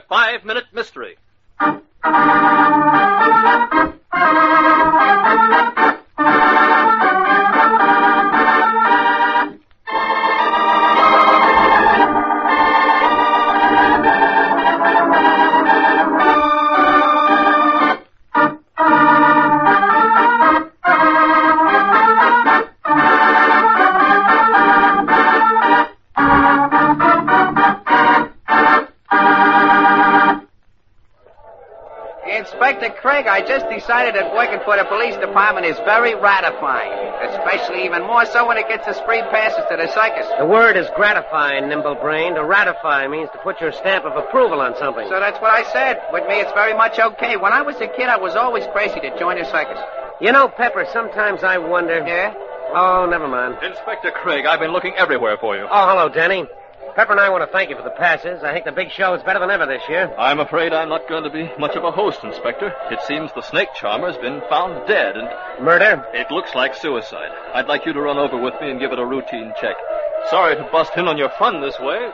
5-Minute Mystery. Inspector Craig, I just decided that working for the police department is very ratifying, especially even more so when it gets us free passes to the circus. The word is gratifying, nimble-brain. To ratify means to put your stamp of approval on something. So that's what I said. With me, it's very much okay. When I was a kid, I was always crazy to join a circus. You know, Pepper, sometimes I wonder... Yeah? Oh, never mind. Inspector Craig, I've been looking everywhere for you. Oh, hello, Danny. Pepper and I want to thank you for the passes. I think the big show is better than ever this year. I'm afraid I'm not going to be much of a host, Inspector. It seems the snake charmer's been found dead and... Murder? It looks like suicide. I'd like you to run over with me and give it a routine check. Sorry to bust in on your fun this way.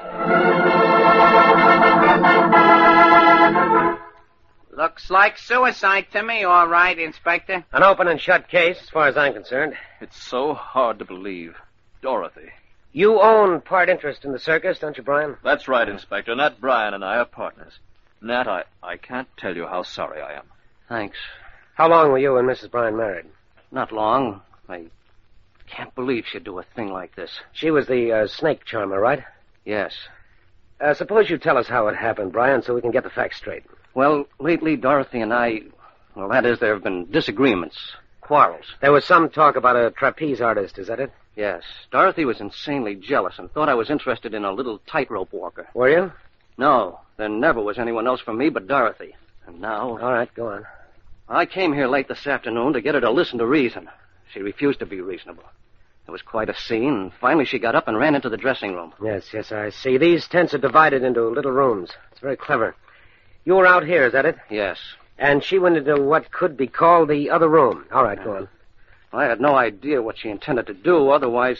Looks like suicide to me, all right, Inspector. An open and shut case, as far as I'm concerned. It's so hard to believe. Dorothy. You own part interest in the circus, don't you, Brian? That's right, Inspector. Nat Bryan and I are partners. Nat, I can't tell you how sorry I am. Thanks. How long were you and Mrs. Bryan married? Not long. I can't believe she'd do a thing like this. She was the snake charmer, right? Yes. Suppose you tell us how it happened, Brian, so we can get the facts straight. Well, lately, Dorothy and I... Well, that is, there have been disagreements. Quarrels. There was some talk about a trapeze artist, is that it? Yes. Dorothy was insanely jealous and thought I was interested in a little tightrope walker. Were you? No, there never was anyone else for me but Dorothy. And now... All right, go on. I came here late this afternoon to get her to listen to reason. She refused to be reasonable. There was quite a scene, and finally she got up and ran into the dressing room. Yes, I see. These tents are divided into little rooms. It's very clever. You were out here, is that it? Yes. And she went into what could be called the other room. All right, go on. I had no idea what she intended to do. Otherwise,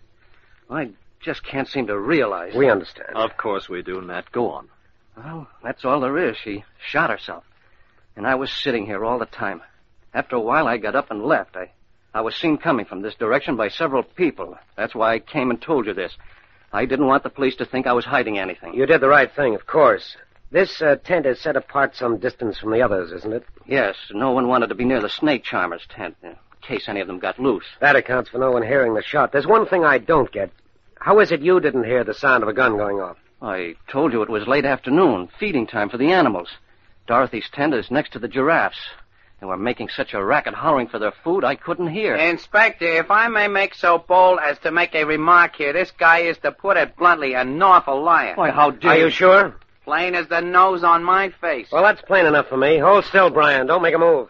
I just can't seem to realize. We understand. Of course we do, Nat. Go on. Well, that's all there is. She shot herself. And I was sitting here all the time. After a while, I got up and left. I was seen coming from this direction by several people. That's why I came and told you this. I didn't want the police to think I was hiding anything. You did the right thing, of course. This tent is set apart some distance from the others, isn't it? Yes. No one wanted to be near the snake charmer's tent, in case any of them got loose. That accounts for no one hearing the shot. There's one thing I don't get. How is it you didn't hear the sound of a gun going off? I told you it was late afternoon, feeding time for the animals. Dorothy's tent is next to the giraffes. They were making such a racket hollering for their food, I couldn't hear. Inspector, if I may make so bold as to make a remark here, this guy is, to put it bluntly, an awful liar. Why, how dare Are you sure? Plain as the nose on my face. Well, that's plain enough for me. Hold still, Brian. Don't make a move.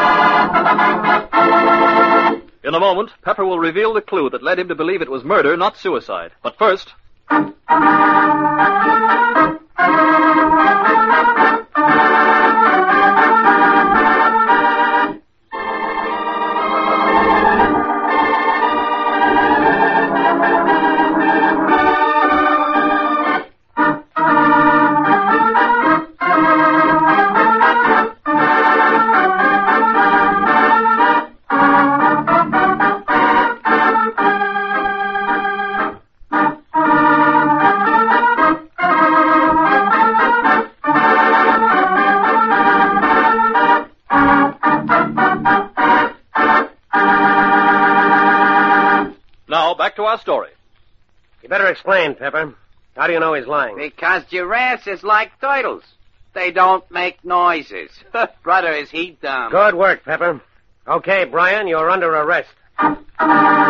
In a moment, Pepper will reveal the clue that led him to believe it was murder, not suicide. But first... Now, back to our story. You better explain, Pepper. How do you know he's lying? Because giraffes is like turtles. They don't make noises. Brother, is he dumb. Good work, Pepper. Okay, Brian, you're under arrest.